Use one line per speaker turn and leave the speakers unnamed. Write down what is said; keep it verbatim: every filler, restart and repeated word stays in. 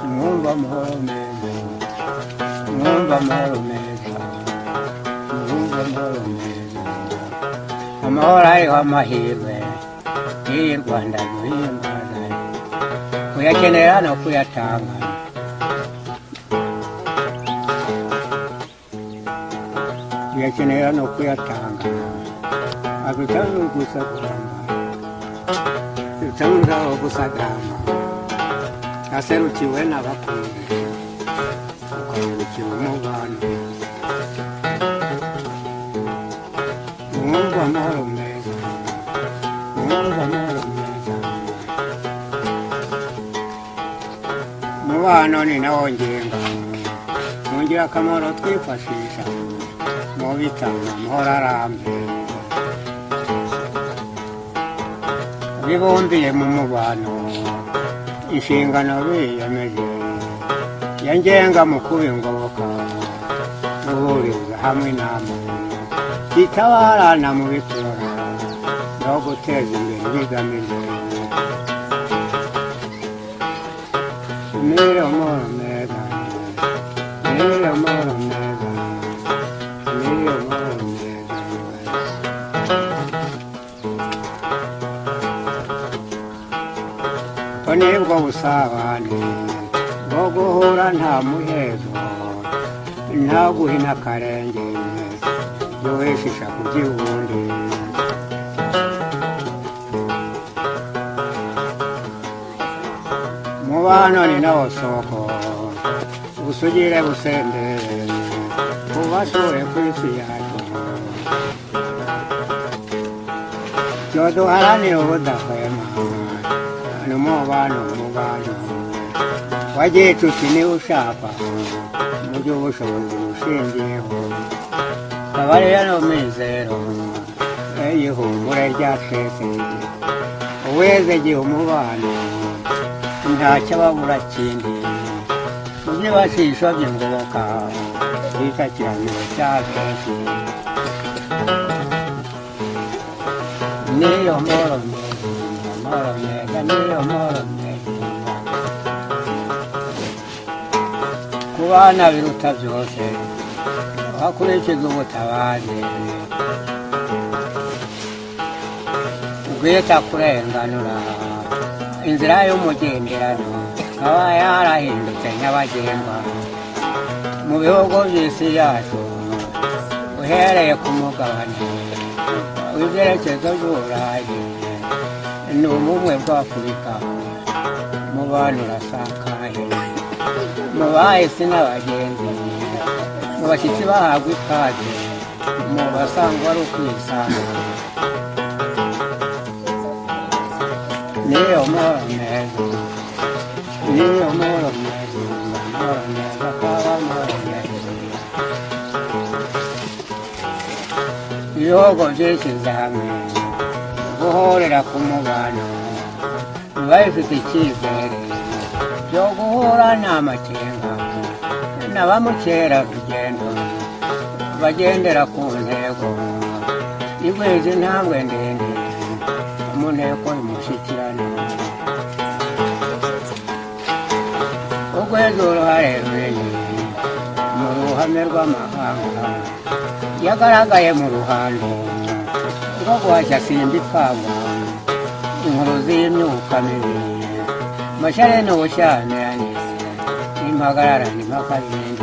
mwumva amahoro meza, mwumva amahoro meza, mwumva amahoro meza. Amahoro ariho amahirwe y'iri Rwanda duhimbaza, kuyakenera no kuyatanga. Kuyakenera no kuyatanga, agutanga gusagama, utanga gusagama. Aserukiwe n'abakunzi, ukarukiwe mu bantu. Mwumva amahoro meza, mwumva amahoro meza. Mubano ni nawo ngenga, mu ngirakamaro twifashisha mu bitanga amahoro arambye. Bibumbiye mu mubano, inshingano biyemeje yangenga mu kubingoboka, guhuriza hamwe inama itabarana mu bitora no guteza imbere bigamije niyo mahoro meza, niyo mahoro meza, niyo mahoro meza. Nibwo busabane bwo guhura nta muhezo, nta guhina akarenge, yoheshisha ku by'ubundi. Mubano ni nawo soko, busugire busendere, bubashure ku isi yacu. Cyo duharanire ubudahwema, n'umubano umubano wagiye tuti niwe ushaka mu by'ubushobozi bushingiyeho. Kabariya no mizero y'ihumure ryashese, uweze gihe umubano ntacyo ababura kindi. Mu by'ibashisho by'ingoboka icyakiraniro cyashese, niyo mahoro meza, mahoro meza, niyo mahoro meza. Ku bana biruta byose hakurikiza ubutabazi, ubwita kurenganura inzira y'umugenderano aba yarahindutse nyabagendwa mu bihugu by'isi yacu, uhereye ku mugabane w'ibyerekezo by'Uburayi n'ubumwe bw'Afurika. Mu bantu urasakaye, mu bahise n'abagenzi, mu bashyitsi bahabwa ikaze, mu basangwa ari ukwisanga. Niyo mahoro meza, niyo mahoro meza, mahoro meza, kaba mahoro meza. Ibihugu byishyize hamwe guhorera ku mubano, bifite icyizere cyo guhura n'amakenga n'abamukerarugendo bagendera ku ntego igweza intambwe ndende mu nteko y'umushyikirano. Ugweza uruhare runini mu ruhame rw'amahanga, yagaragaye mu ruhando rwo guhashya simba ipfabwa inkuru z'imyuka mibi, mashyari n'ubushyamirane, impagarara n'impaka zindi.